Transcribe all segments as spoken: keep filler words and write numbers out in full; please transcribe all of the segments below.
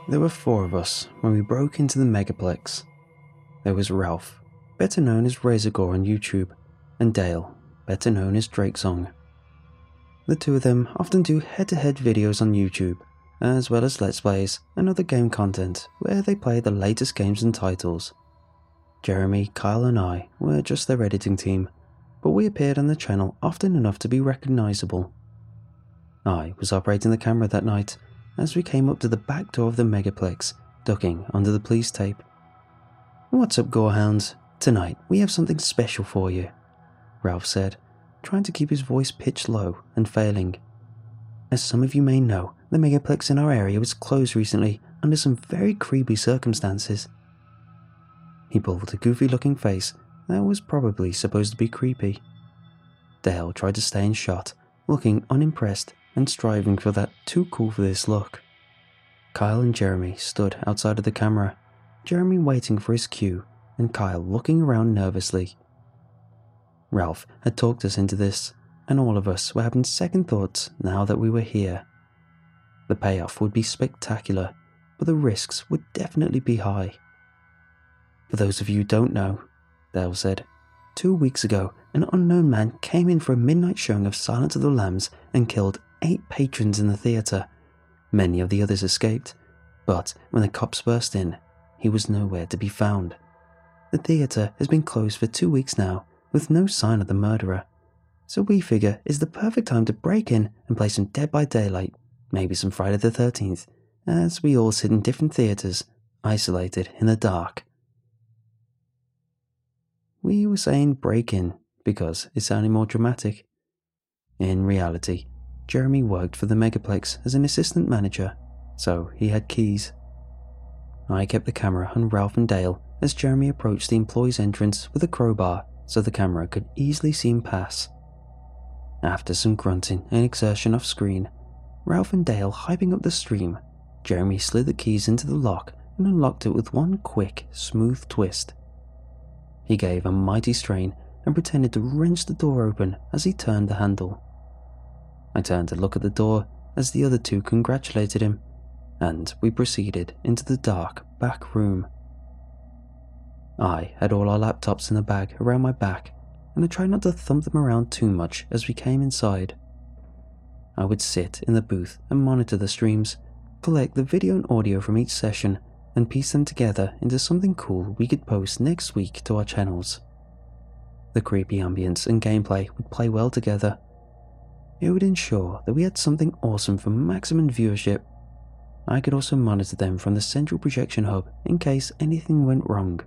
There were four of us when we broke into the Megaplex. There was Ralph, better known as Razorgore on YouTube, and Dale, better known as Drakesong. The two of them often do head-to-head videos on YouTube, as well as Let's Plays and other game content where they play the latest games and titles. Jeremy, Kyle and I were just their editing team, but we appeared on the channel often enough to be recognisable. I was operating the camera that night as we came up to the back door of the Megaplex, ducking under the police tape. "What's up, Gorehounds? Tonight we have something special for you," Ralph said, trying to keep his voice pitched low and failing. "As some of you may know, the Megaplex in our area was closed recently under some very creepy circumstances." He pulled a goofy-looking face that was probably supposed to be creepy. Dale tried to stay in shot, looking unimpressed and striving for that too cool for this look. Kyle and Jeremy stood outside of the camera, Jeremy waiting for his cue and Kyle looking around nervously. Ralph had talked us into this, and all of us were having second thoughts now that we were here. The payoff would be spectacular, but the risks would definitely be high. "For those of you who don't know," Dale said, "two weeks ago an unknown man came in for a midnight showing of Silence of the Lambs and killed eight patrons in the theatre. Many of the others escaped, but when the cops burst in, he was nowhere to be found. The theatre has been closed for two weeks now, with no sign of the murderer, so we figure it's the perfect time to break in and play some Dead by Daylight, maybe some Friday the thirteenth, as we all sit in different theatres, isolated in the dark." We were saying break in because it sounded more dramatic. In reality, Jeremy worked for the Megaplex as an assistant manager, so he had keys. I kept the camera on Ralph and Dale as Jeremy approached the employee's entrance with a crowbar so the camera could easily see him pass. After some grunting and exertion off screen, Ralph and Dale hyping up the stream, Jeremy slid the keys into the lock and unlocked it with one quick, smooth twist. He gave a mighty strain and pretended to wrench the door open as he turned the handle. I turned to look at the door as the other two congratulated him, and we proceeded into the dark back room. I had all our laptops in a bag around my back, and I tried not to thump them around too much as we came inside. I would sit in the booth and monitor the streams, collect the video and audio from each session, and piece them together into something cool we could post next week to our channels. The creepy ambience and gameplay would play well together. It would ensure that we had something awesome for maximum viewership. I could also monitor them from the central projection hub in case anything went wrong.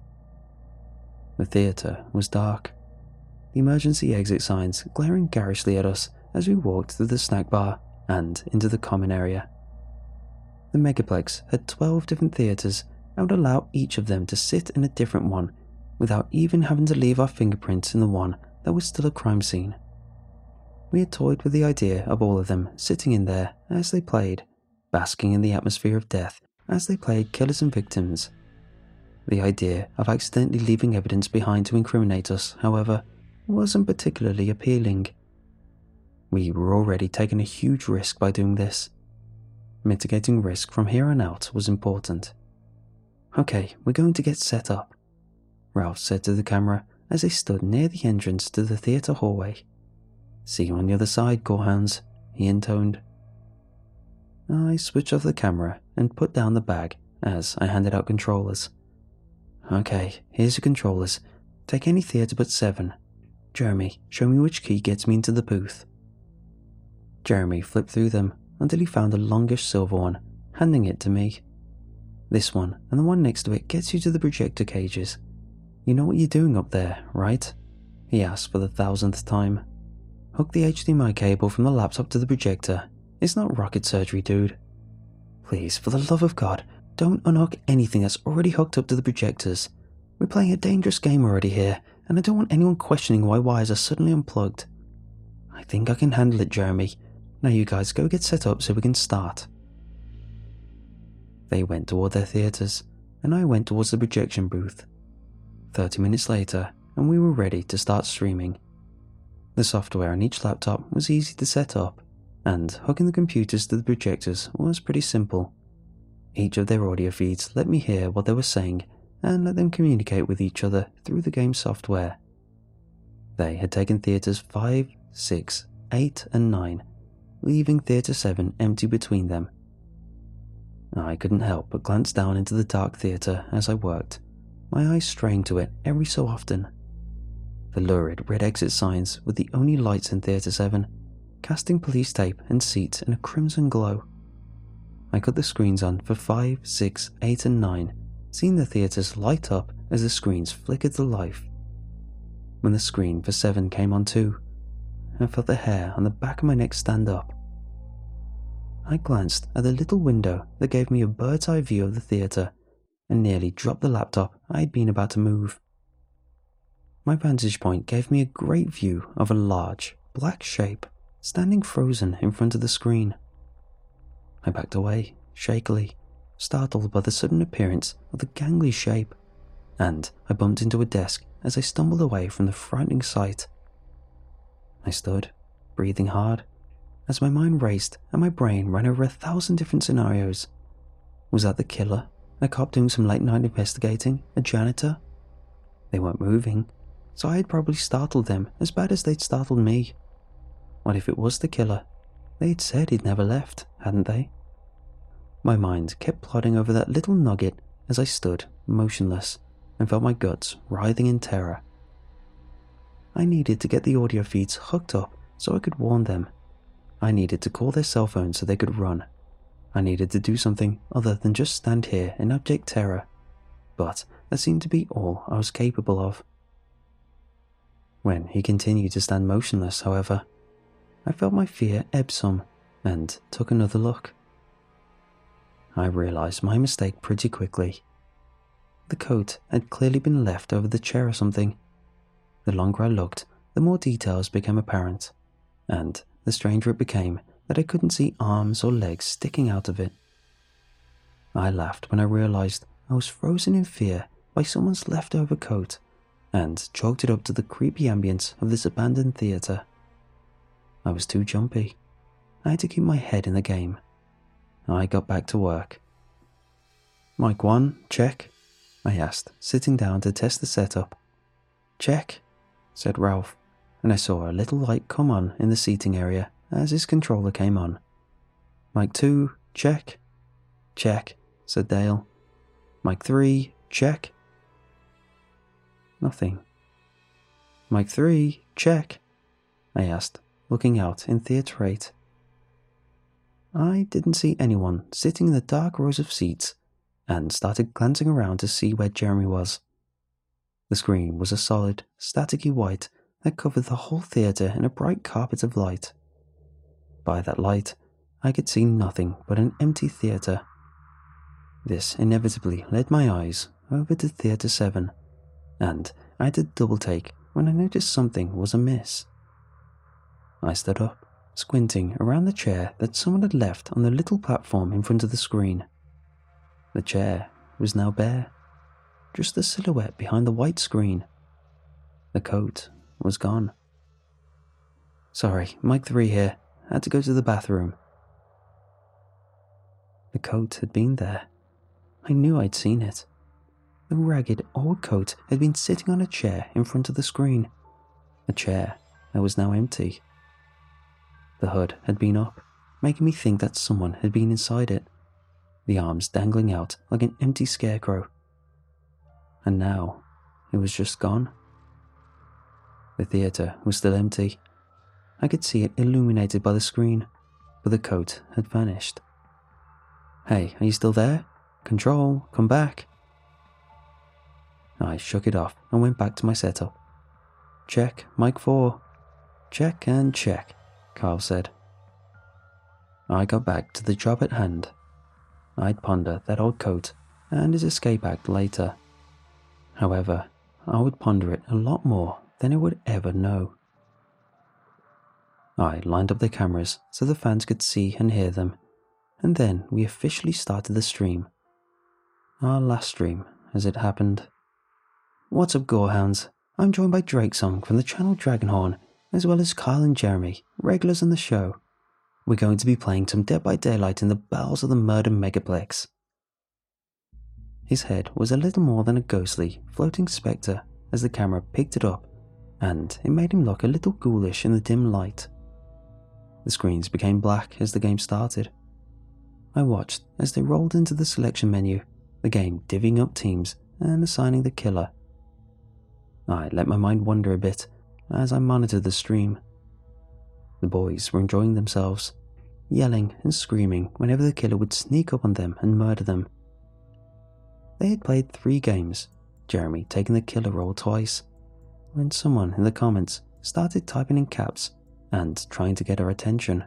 The theatre was dark, the emergency exit signs glaring garishly at us as we walked through the snack bar and into the common area. The Megaplex had twelve different theatres and would allow each of them to sit in a different one without even having to leave our fingerprints in the one that was still a crime scene. We had toyed with the idea of all of them sitting in there as they played, basking in the atmosphere of death as they played killers and victims. The idea of accidentally leaving evidence behind to incriminate us, however, wasn't particularly appealing. We were already taking a huge risk by doing this. Mitigating risk from here on out was important. "Okay, we're going to get set up," Ralph said to the camera as they stood near the entrance to the theatre hallway. "See you on the other side, Gorehounds," he intoned. I switched off the camera and put down the bag as I handed out controllers. "Okay, here's your controllers. Take any theatre but seven. Jeremy, show me which key gets me into the booth." Jeremy flipped through them until he found the longish silver one, handing it to me. "This one and the one next to it gets you to the projector cages. You know what you're doing up there, right?" he asked for the thousandth time. "Hook the H D M I cable from the laptop to the projector. It's not rocket surgery, dude. Please, for the love of God, don't unhook anything that's already hooked up to the projectors. We're playing a dangerous game already here, and I don't want anyone questioning why wires are suddenly unplugged. I think I can handle it, Jeremy. Now you guys go get set up so we can start." They went toward their theatres, and I went towards the projection booth. Thirty minutes later, and we were ready to start streaming. The software on each laptop was easy to set up, and hooking the computers to the projectors was pretty simple. Each of their audio feeds let me hear what they were saying and let them communicate with each other through the game software. They had taken theatres five, six, eight and nine, leaving theatre seven empty between them. I couldn't help but glance down into the dark theatre as I worked, my eyes straying to it every so often. The lurid red exit signs were the only lights in theatre seven, casting police tape and seats in a crimson glow. I cut the screens on for five, six, eight and nine, seeing the theatres light up as the screens flickered to life. When the screen for seven came on too, I felt the hair on the back of my neck stand up. I glanced at the little window that gave me a bird's eye view of the theatre and nearly dropped the laptop I had been about to move. My vantage point gave me a great view of a large, black shape standing frozen in front of the screen. I backed away, shakily, startled by the sudden appearance of the gangly shape, and I bumped into a desk as I stumbled away from the frightening sight. I stood, breathing hard, as my mind raced and my brain ran over a thousand different scenarios. Was that the killer? A cop doing some late night investigating? A janitor? They weren't moving, so I had probably startled them as bad as they'd startled me. What if it was the killer? They had said he'd never left, hadn't they? My mind kept plodding over that little nugget as I stood, motionless, and felt my guts writhing in terror. I needed to get the audio feeds hooked up so I could warn them. I needed to call their cell phones so they could run. I needed to do something other than just stand here in abject terror, but that seemed to be all I was capable of. When he continued to stand motionless, however, I felt my fear ebb some and took another look. I realized my mistake pretty quickly. The coat had clearly been left over the chair or something. The longer I looked, the more details became apparent, and the stranger it became that I couldn't see arms or legs sticking out of it. I laughed when I realized I was frozen in fear by someone's leftover coat, and chalked it up to the creepy ambience of this abandoned theatre. I was too jumpy. I had to keep my head in the game. I got back to work. Mic one, check? I asked, sitting down to test the setup. Check, said Ralph, and I saw a little light come on in the seating area as his controller came on. Mic two, check? Check, said Dale. Mic three, check? Nothing. Mic three, check? I asked, looking out in theatre eight. I didn't see anyone sitting in the dark rows of seats and started glancing around to see where Jeremy was. The screen was a solid, staticky white that covered the whole theatre in a bright carpet of light. By that light, I could see nothing but an empty theatre. This inevitably led my eyes over to Theatre seven, and I had to double take when I noticed something was amiss. I stood up, squinting around the chair that someone had left on the little platform in front of the screen. The chair was now bare, just the silhouette behind the white screen. The coat was gone. Sorry, Mic three here. I had to go to the bathroom. The coat had been there. I knew I'd seen it. The ragged old coat had been sitting on a chair in front of the screen. A chair that was now empty. The hood had been up, making me think that someone had been inside it, the arms dangling out like an empty scarecrow. And now, it was just gone. The theatre was still empty. I could see it illuminated by the screen, but the coat had vanished. Hey, are you still there? Control, come back. I shook it off and went back to my setup. Check, Mic four. Check and check, Carl said. I got back to the job at hand. I'd ponder that old coat and his escape act later. However, I would ponder it a lot more than I would ever know. I lined up the cameras so the fans could see and hear them, and then we officially started the stream. Our last stream, as it happened. What's up, Gorehounds? I'm joined by Drakesong from the channel Dragonhorn, as well as Kyle and Jeremy, regulars on the show. We're going to be playing some Dead by Daylight in the bowels of the Murder Megaplex. His head was a little more than a ghostly, floating spectre as the camera picked it up, and it made him look a little ghoulish in the dim light. The screens became black as the game started. I watched as they rolled into the selection menu, the game divvying up teams and assigning the killer. I let my mind wander a bit as I monitored the stream. The boys were enjoying themselves, yelling and screaming whenever the killer would sneak up on them and murder them. They had played three games, Jeremy taking the killer role twice, when someone in the comments started typing in caps and trying to get our attention.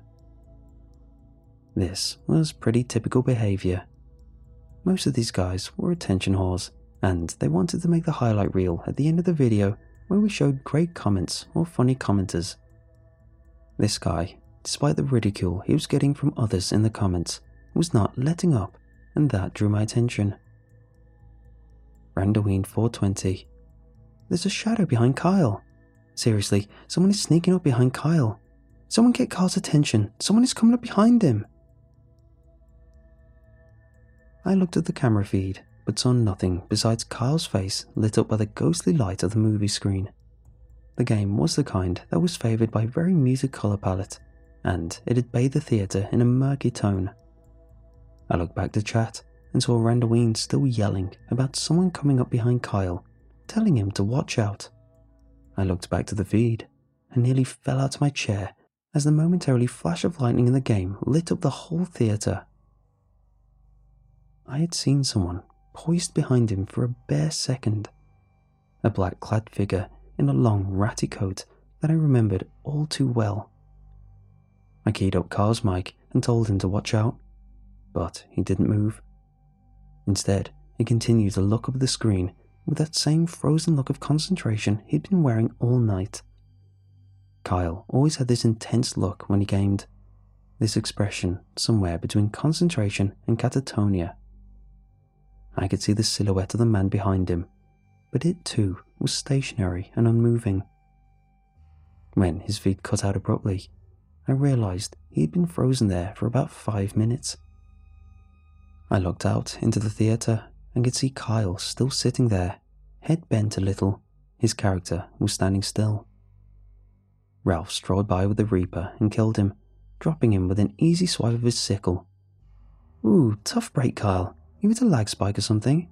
This was pretty typical behaviour. Most of these guys were attention whores, and they wanted to make the highlight reel at the end of the video where we showed great comments or funny commenters. This guy, despite the ridicule he was getting from others in the comments, was not letting up, and that drew my attention. Randoween four twenty. There's a shadow behind Kyle. Seriously, someone is sneaking up behind Kyle. Someone get Kyle's attention. Someone is coming up behind him. I looked at the camera feed, but saw nothing besides Kyle's face lit up by the ghostly light of the movie screen. The game was the kind that was favoured by a very muted colour palette, and it had bathed the theatre in a murky tone. I looked back to chat and saw Randoween still yelling about someone coming up behind Kyle, telling him to watch out. I looked back to the feed and nearly fell out of my chair as the momentary flash of lightning in the game lit up the whole theatre. I had seen someone poised behind him for a bare second. A black-clad figure in a long, ratty coat that I remembered all too well. I keyed up Kyle's mic and told him to watch out, but he didn't move. Instead, he continued to look up at the screen with that same frozen look of concentration he'd been wearing all night. Kyle always had this intense look when he gamed, this expression somewhere between concentration and catatonia. I could see the silhouette of the man behind him, but it too was stationary and unmoving. When his feet cut out abruptly, I realised he'd been frozen there for about five minutes. I looked out into the theatre and could see Kyle still sitting there, head bent a little. His character was standing still. Ralph strolled by with the Reaper and killed him, dropping him with an easy swipe of his sickle. "Ooh, tough break, Kyle. You hit a lag spike or something?"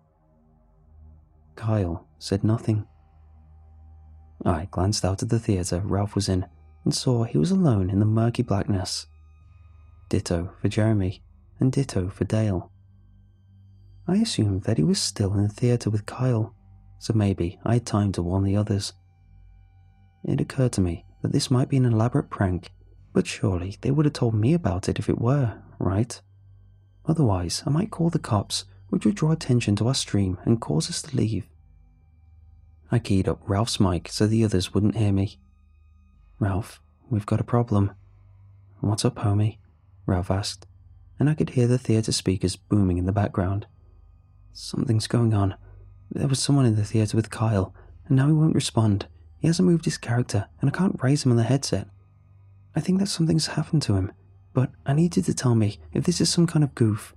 Kyle said nothing. I glanced out at the theatre Ralph was in and saw he was alone in the murky blackness. Ditto for Jeremy, and ditto for Dale. I assumed that he was still in the theatre with Kyle, so maybe I had time to warn the others. It occurred to me that this might be an elaborate prank, but surely they would have told me about it if it were, right? Otherwise, I might call the cops, which would draw attention to our stream and cause us to leave. I keyed up Ralph's mic so the others wouldn't hear me. "Ralph, we've got a problem." "What's up, homie?" Ralph asked, and I could hear the theatre speakers booming in the background. "Something's going on. There was someone in the theatre with Kyle, and now he won't respond. He hasn't moved his character, and I can't raise him on the headset. I think that something's happened to him, but I need you to tell me if this is some kind of goof."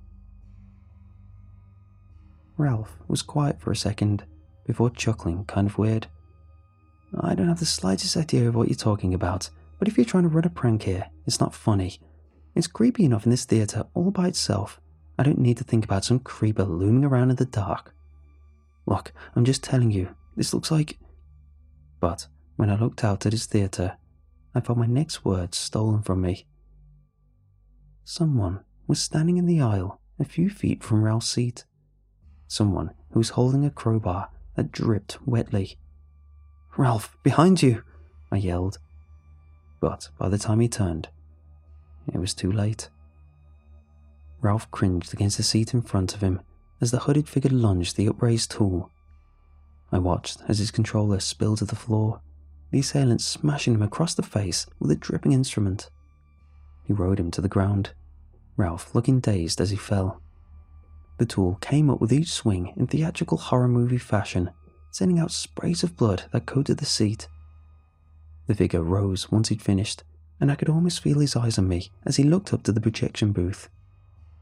Ralph was quiet for a second, before chuckling kind of weird. "I don't have the slightest idea of what you're talking about, but if you're trying to run a prank here, it's not funny. It's creepy enough in this theatre all by itself. I don't need to think about some creeper looming around in the dark. Look, I'm just telling you, this looks like..." But when I looked out at his theatre, I felt my next words stolen from me. Someone was standing in the aisle a few feet from Ralph's seat. Someone who was holding a crowbar that dripped wetly. "Ralph, behind you!" I yelled. But by the time he turned, it was too late. Ralph cringed against the seat in front of him as the hooded figure lunged the upraised tool. I watched as his controller spilled to the floor, the assailant smashing him across the face with a dripping instrument. He rode him to the ground, Ralph looking dazed as he fell. The tool came up with each swing in theatrical horror movie fashion, sending out sprays of blood that coated the seat. The figure rose once he'd finished, and I could almost feel his eyes on me as he looked up to the projection booth.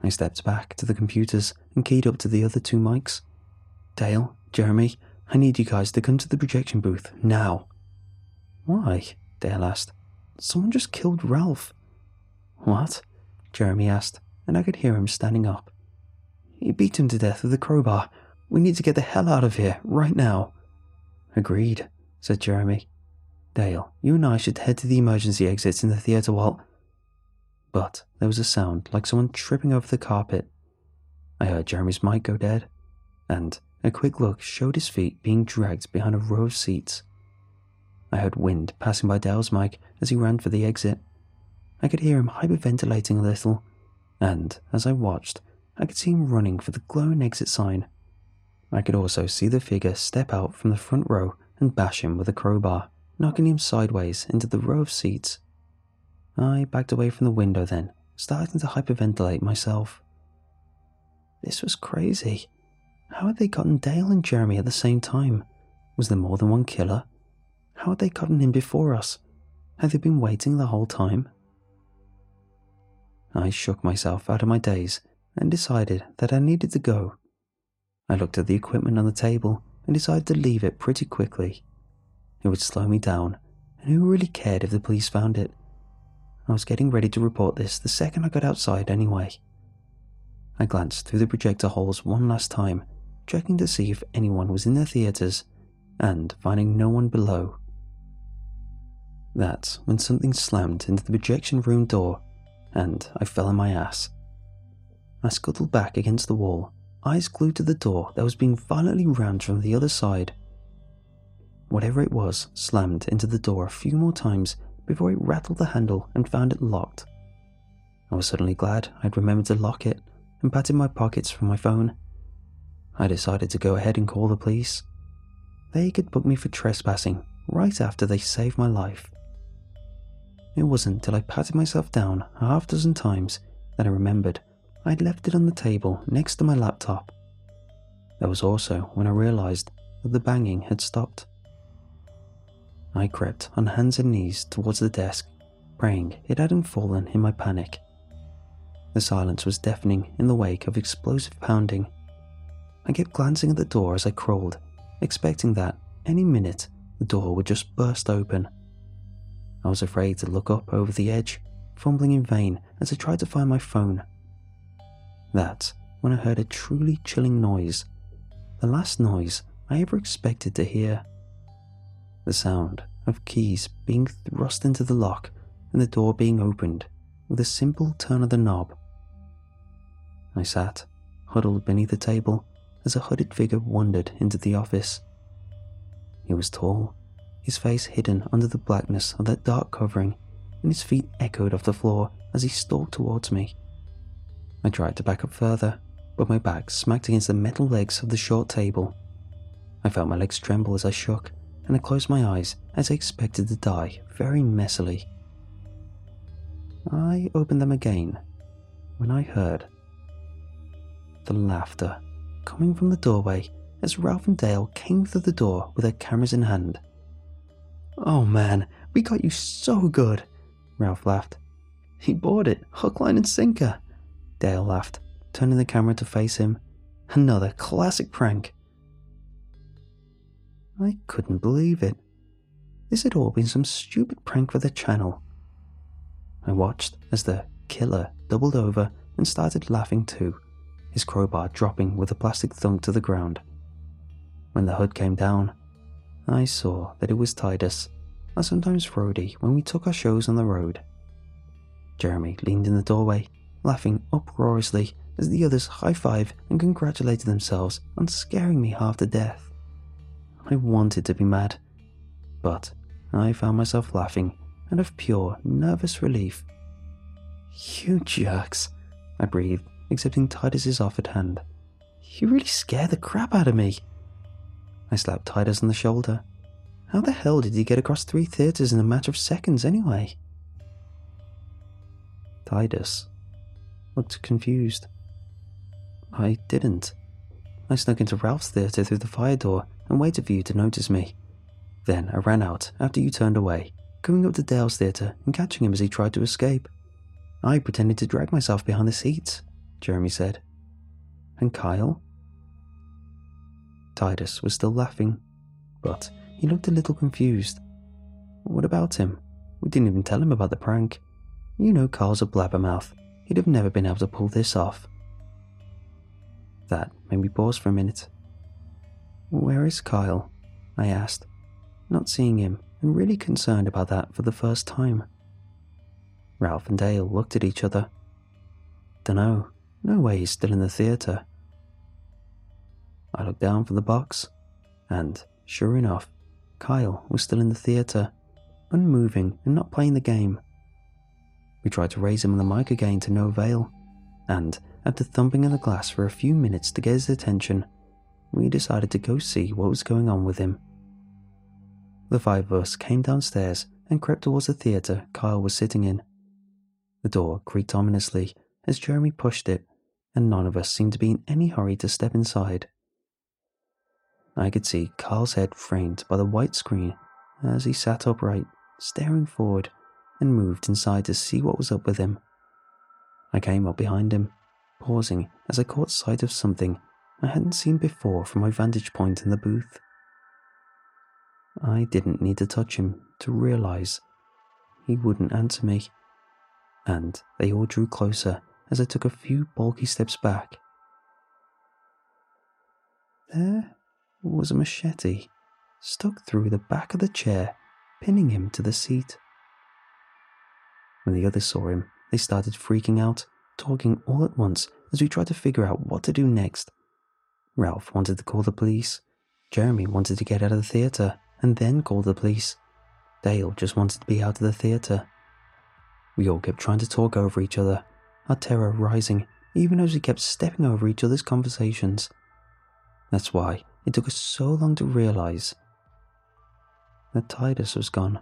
I stepped back to the computers and keyed up to the other two mics. Dale, Jeremy, I need you guys to come to the projection booth, now. Why? Dale asked. Someone just killed Ralph. What? Jeremy asked, and I could hear him standing up. He beat him to death with a crowbar. We need to get the hell out of here, right now. Agreed, said Jeremy. Dale, you and I should head to the emergency exits in the theatre while... But there was a sound like someone tripping over the carpet. I heard Jeremy's mic go dead, and a quick look showed his feet being dragged behind a row of seats. I heard wind passing by Dale's mic as he ran for the exit. I could hear him hyperventilating a little, and as I watched, I could see him running for the glowing exit sign. I could also see the figure step out from the front row and bash him with a crowbar, knocking him sideways into the row of seats. I backed away from the window then, starting to hyperventilate myself. This was crazy. How had they gotten Dale and Jeremy at the same time? Was there more than one killer? How had they gotten him before us? Had they been waiting the whole time? I shook myself out of my daze and decided that I needed to go. I looked at the equipment on the table and decided to leave it pretty quickly. It would slow me down, and who really cared if the police found it? I was getting ready to report this the second I got outside anyway. I glanced through the projector holes one last time, checking to see if anyone was in the theatres, and finding no one below. That's when something slammed into the projection room door, and I fell on my ass. I scuttled back against the wall, eyes glued to the door that was being violently rammed from the other side. Whatever it was slammed into the door a few more times before it rattled the handle and found it locked. I was suddenly glad I'd remembered to lock it and patted my pockets for my phone. I decided to go ahead and call the police. They could book me for trespassing right after they saved my life. It wasn't till I patted myself down a half dozen times that I remembered I'd left it on the table next to my laptop. That was also when I realized that the banging had stopped. I crept on hands and knees towards the desk, praying it hadn't fallen in my panic. The silence was deafening in the wake of explosive pounding. I kept glancing at the door as I crawled, expecting that any minute the door would just burst open. I was afraid to look up over the edge, fumbling in vain as I tried to find my phone. That's when I heard a truly chilling noise, the last noise I ever expected to hear. The sound of keys being thrust into the lock and the door being opened with a simple turn of the knob. I sat, huddled beneath the table, as a hooded figure wandered into the office. He was tall, his face hidden under the blackness of that dark covering, and his feet echoed off the floor as he stalked towards me. I tried to back up further, but my back smacked against the metal legs of the short table. I felt my legs tremble as I shook, and I closed my eyes as I expected to die very messily. I opened them again when I heard the laughter coming from the doorway as Ralph and Dale came through the door with their cameras in hand. "Oh man, we got you so good," Ralph laughed. "He bought it, hook, line and sinker," Dale laughed, turning the camera to face him. "Another classic prank." I couldn't believe it. This had all been some stupid prank for the channel. I watched as the killer doubled over and started laughing too, his crowbar dropping with a plastic thunk to the ground. When the hood came down, I saw that it was Titus, our sometimes roadie when we took our shows on the road. Jeremy leaned in the doorway, laughing uproariously as the others high-fived and congratulated themselves on scaring me half to death. I wanted to be mad, but I found myself laughing out of pure, nervous relief. "You jerks," I breathed, accepting Titus's offered hand. "You really scared the crap out of me." I slapped Titus on the shoulder. How the hell did he get across three theatres in a matter of seconds anyway? Titus looked confused. I didn't. I snuck into Ralph's theatre through the fire door and waited for you to notice me. Then I ran out after you turned away, going up to Dale's theatre and catching him as he tried to escape. I pretended to drag myself behind the seats. Jeremy said. And Kyle? Titus was still laughing, but he looked a little confused. What about him? We didn't even tell him about the prank. You know Kyle's a blabbermouth. He'd have never been able to pull this off. That made me pause for a minute. Where is Kyle? I asked, not seeing him and really concerned about that for the first time. Ralph and Dale looked at each other. Dunno, no way he's still in the theatre. I looked down from the box, and sure enough, Kyle was still in the theatre, unmoving and not playing the game. We tried to raise him on the mic again to no avail, and after thumping on the glass for a few minutes to get his attention, we decided to go see what was going on with him. The five of us came downstairs and crept towards the theatre Kyle was sitting in. The door creaked ominously as Jeremy pushed it, and none of us seemed to be in any hurry to step inside. I could see Kyle's head framed by the white screen as he sat upright, staring forward, and moved inside to see what was up with him. I came up behind him, pausing as I caught sight of something I hadn't seen before from my vantage point in the booth. I didn't need to touch him to realize he wouldn't answer me, and they all drew closer as I took a few bulky steps back. There was a machete stuck through the back of the chair, pinning him to the seat. When the others saw him, they started freaking out, talking all at once as we tried to figure out what to do next. Ralph wanted to call the police. Jeremy wanted to get out of the theatre and then call the police. Dale just wanted to be out of the theatre. We all kept trying to talk over each other, our terror rising even as we kept stepping over each other's conversations. That's why it took us so long to realize that Titus was gone.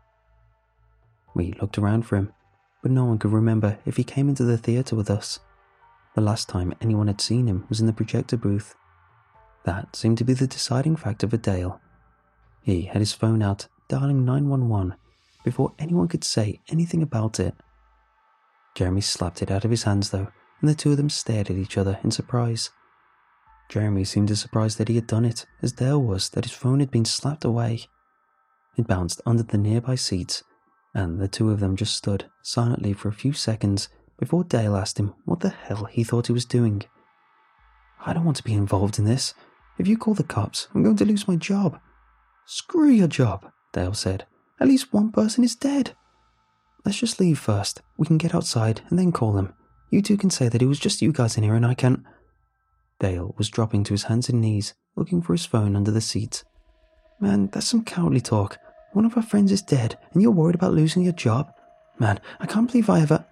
We looked around for him, but no one could remember if he came into the theatre with us. The last time anyone had seen him was in the projector booth. That seemed to be the deciding factor for Dale. He had his phone out, dialing nine one one, before anyone could say anything about it. Jeremy slapped it out of his hands though, and the two of them stared at each other in surprise. Jeremy seemed as surprised that he had done it as Dale was that his phone had been slapped away. It bounced under the nearby seats, and the two of them just stood silently for a few seconds before Dale asked him what the hell he thought he was doing. I don't want to be involved in this. If you call the cops, I'm going to lose my job. Screw your job, Dale said. At least one person is dead. Let's just leave first. We can get outside and then call them. You two can say that it was just you guys in here and I can... Dale was dropping to his hands and knees, looking for his phone under the seat. Man, that's some cowardly talk. One of our friends is dead and you're worried about losing your job? Man, I can't believe I ever...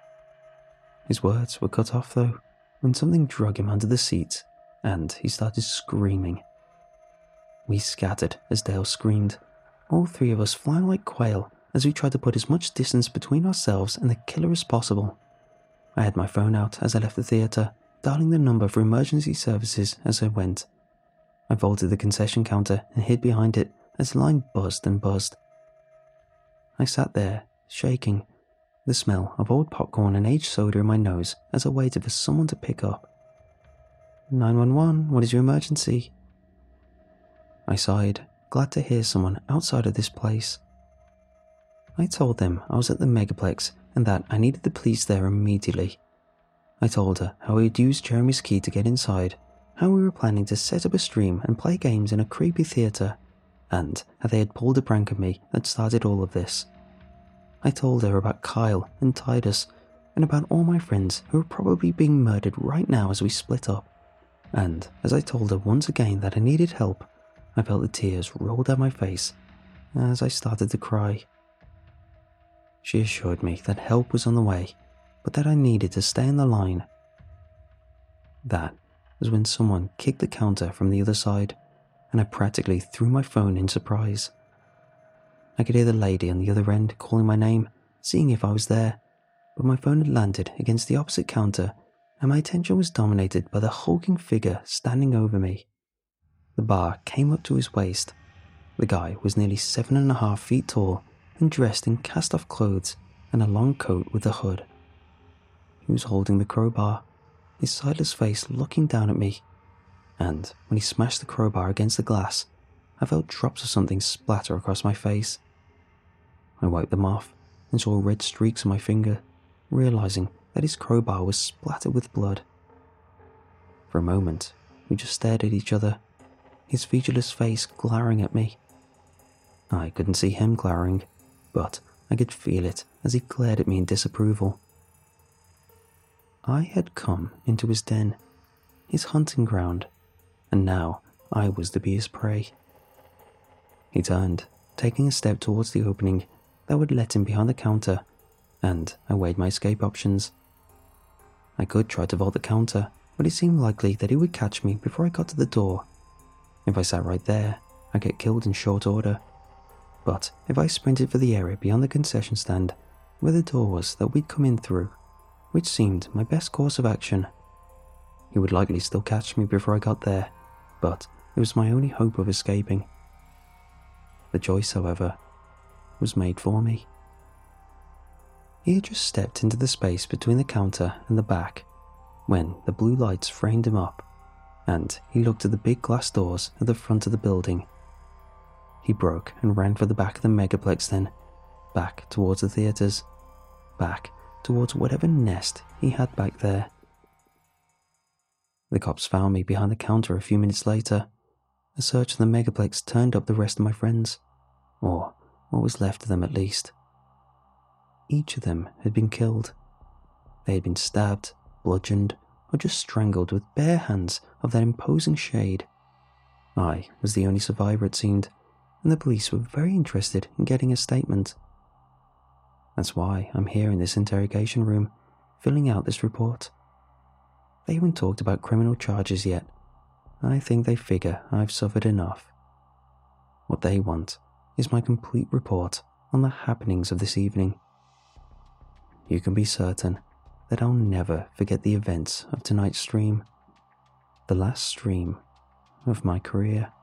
His words were cut off though, when something drug him under the seat, and he started screaming. We scattered as Dale screamed, all three of us flying like quail as we tried to put as much distance between ourselves and the killer as possible. I had my phone out as I left the theatre, dialing the number for emergency services as I went. I vaulted the concession counter and hid behind it as the line buzzed and buzzed. I sat there, shaking, the smell of old popcorn and aged soda in my nose as I waited for someone to pick up. nine one one, what is your emergency? I sighed, glad to hear someone outside of this place. I told them I was at the Megaplex and that I needed the police there immediately. I told her how we had used Jeremy's key to get inside, how we were planning to set up a stream and play games in a creepy theatre, and how they had pulled a prank on me that started all of this. I told her about Kyle and Titus, and about all my friends who were probably being murdered right now as we split up. And as I told her once again that I needed help, I felt the tears roll down my face as I started to cry. She assured me that help was on the way, but that I needed to stay in the line. That was when someone kicked the counter from the other side, and I practically threw my phone in surprise. I could hear the lady on the other end calling my name, seeing if I was there, but my phone had landed against the opposite counter, and my attention was dominated by the hulking figure standing over me. The bar came up to his waist. The guy was nearly seven and a half feet tall and dressed in cast-off clothes and a long coat with a hood. He was holding the crowbar, his sightless face looking down at me, and when he smashed the crowbar against the glass, I felt drops of something splatter across my face. I wiped them off and saw red streaks on my finger, realizing that his crowbar was splattered with blood. For a moment, we just stared at each other, his featureless face glowering at me. I couldn't see him glowering, but I could feel it as he glared at me in disapproval. I had come into his den, his hunting ground, and now I was to be his prey. He turned, taking a step towards the opening that would let him behind the counter, and I weighed my escape options. I could try to vault the counter, but it seemed likely that he would catch me before I got to the door. If I sat right there, I'd get killed in short order. But if I sprinted for the area beyond the concession stand, where the door was that we'd come in through, which seemed my best course of action, he would likely still catch me before I got there, but it was my only hope of escaping. The choice, however, was made for me. He had just stepped into the space between the counter and the back when the blue lights framed him up, and he looked at the big glass doors at the front of the building. He broke and ran for the back of the megaplex then, back towards the theatres, back towards whatever nest he had back there. The cops found me behind the counter a few minutes later. A search of the megaplex turned up the rest of my friends, or what was left of them at least. Each of them had been killed. They had been stabbed, bludgeoned, or just strangled with bare hands of that imposing shade. I was the only survivor, it seemed, and the police were very interested in getting a statement. That's why I'm here in this interrogation room, filling out this report. They haven't talked about criminal charges yet. I think they figure I've suffered enough. What they want is my complete report on the happenings of this evening. You can be certain that I'll never forget the events of tonight's stream, the last stream of my career.